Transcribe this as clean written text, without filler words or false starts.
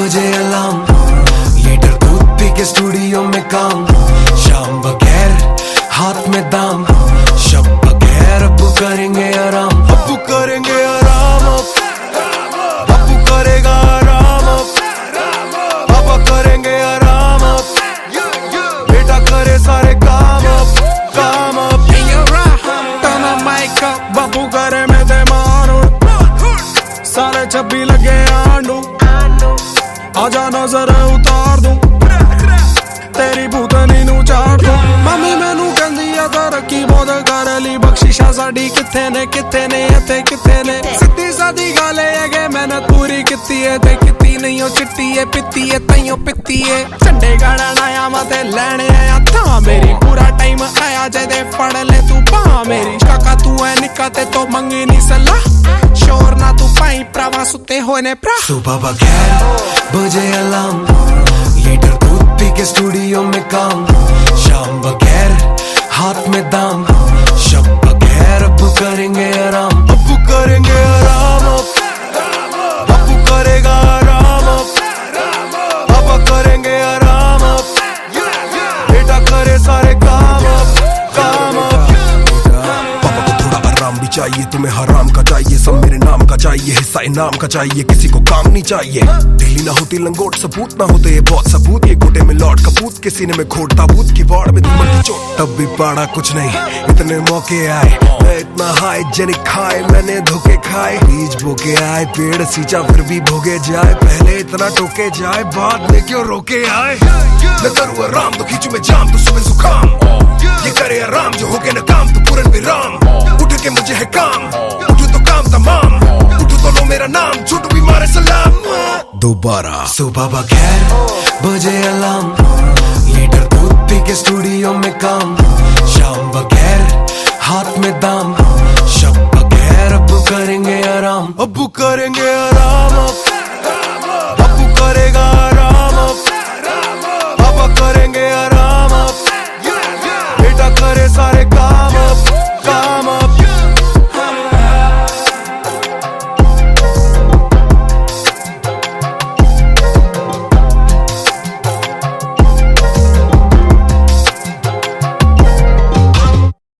बजे alarm, litre दूध पी के स्टूडियो में काम, शाम बगैर हाथ में दाम, शब बगैर अब करेंगे आराम, अब करेंगे आराम, अब करेगा आराम, अब करेंगे आराम, बेटा करे सारे काम, काम टर्न द माइक अप, बाबू करे में दे मारू, सारे छब्बी लगे आंडू, आजा नजर उतार दूं, तेरी भूतनी नू चाट दूं। मम्मी मैनू कहंदी आ तरक्की बहुत कर ली, बख्शिशा साडी किथे ने इत्थे किथे ने, सीधी सादी गल है कि मेहनत पूरी कीती है ते कीती नहीं ओ चिट्टी है पित्ती है तइयो पित्ती है, झंडे गाड़न आया मते लैने आया था मेरी, पूरा टाइम आया जे फड़ ले तू पा मेरी, काका तू है निक्का ते तो मंगी नहीं सलाह, शोर ना तू पाई प्रावा सुते होने प्रा। सुबह बगैर बजे अलार्म, लीटर दूध पी के स्टूडियो में काम, शाम बगैर हाथ में दाम, शब बगैर अब करेंगे आराम, अब करेंगे आराम, अब करेगा आराम, अब करेंगे आराम, बेटा करे सारे काम, काम। पापा को थोड़ा आराम भी चाहिए, तुम्हें हराम का चाहिए, सब मेरे नाम का चाहिए, हिस्सा इनाम का चाहिए, किसी को काम नहीं चाहिए, डेली ना होती लंगोट सबूत ना होते ये बहुत सबूत, ये गोटे में लौट कपूत के सीने में खोट ताबूत की वाड़ में दुमन की चोट, तब भी पाड़ा कुछ नहीं, इतने मौके आए, मैं इतना हाई जेनिक खाए, मैंने धोखे खाए, बीज बोके आए, पेड़ सींचा फिर भी भोगे जाए, पहले इतना टोके जाए, बाद में क्यों रोके आए, मैं करूँ आराम तो खींचू में जाम तो सुबह जुकाम, ये करे आराम जो हो गए न काम तो पूरन विराम, उठ के मुझे है काम, उठू तो काम तमाम, उठू तो लो मेरा नाम, छूटू भी मारे सलाम दोबारा। सुबह बगैर बजे अलार्म, लीटर दूध पी के स्टूडियो में काम, शाम बगैर हाथ में दाम,